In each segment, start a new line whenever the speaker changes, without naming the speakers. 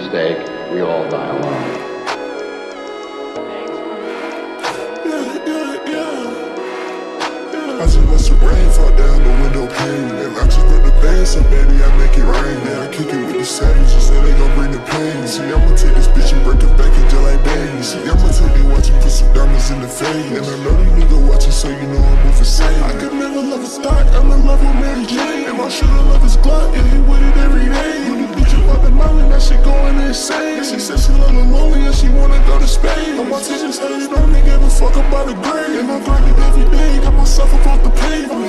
mistake, we all die alone.
I just watch the rain fall down the window pane, and I just rip the band, so baby I make it rain. Yeah, I kick it with the savages, and they gon' bring the pain. See, I'ma take this bitch and break it back into like bang. See, I'ma take you watching, put some diamonds in the face. And I know these niggas watching, so you know I'm moving sane. I could never love a stock, I'm in love with Mary Jane. And my shooter love his Glock, and he with it every day. When you bitch up out the mountain, that shit going insane. And she said she love the lonely, and she wanna go to Spain. And my teachers hated on me, gave a fuck about the grade. And I grind it every day, got myself up off the pavement.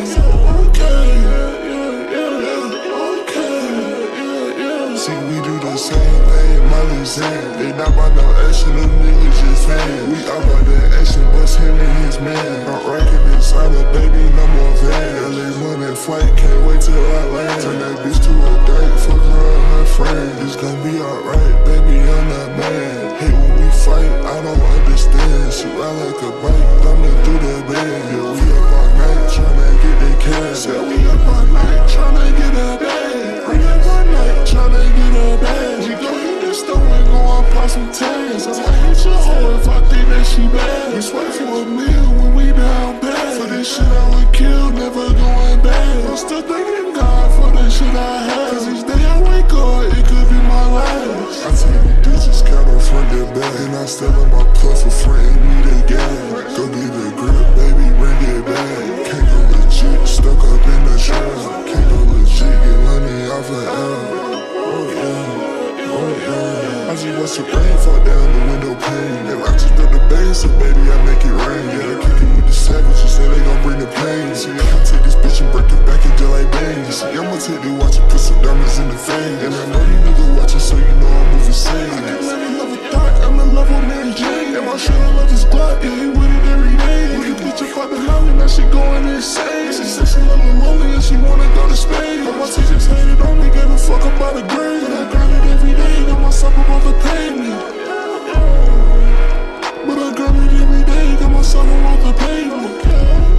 See, we do the same thing, Molly saying. They not about no action, them niggas just fan. We all about that action, bust him and his man. I'm rocking this silent, baby, no more van. LA money flight, can't wait till I land. Turn that bitch to a date, fuck her and her friend. It's gonna be alright, baby, I'm that man. Hate when we fight, I don't understand. She ride like a bike, thumbing through the bed. Yeah, we up all night, tryna get that cash. Yeah, we up all night, tryna get that bag. We up all night, tryna get that bag. We gon' hit the store and go and pop some tags. I hit your hoe if I think that she bad. We sweat for a meal when we down bad. For this shit I would kill, never going back. I'm still thanking God for the shit I had. Cause each day I wake up, it could be my last. I take the digits, count on front and back. And I still in my puff for front and we the gang. Go get the grip, baby, bring it back. Can't go legit, stuck up in the trap. Can't go legit, get money off of L. Oh yeah, oh yeah. I just watch the rain fall down the window pane. And I just rip the bass, so baby I make it rain. Yeah, I kick it with the savages, say they gon' bring the pain. See, I'ma take this bitch and break it back into like bang. See, I'ma take the watch and put some diamonds in the fame. And I know these niggas watching, so you know I'm moving sane. I can never love a thought, I'm in love with Mary Jane. And my shooter love his Glock, yeah, he with it every day. When you bitch up out the mountain, that shit going insane. She said she love the lonely and she wanna go to Spain. But my teachers hated on me, gave a fuck about the grade. And I grind it every day, got myself above the pavement. But I grind it every day, got myself above the pavement.